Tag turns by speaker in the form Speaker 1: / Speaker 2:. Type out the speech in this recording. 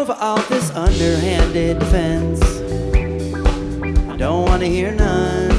Speaker 1: of all this underhanded defense. I don't want to hear none.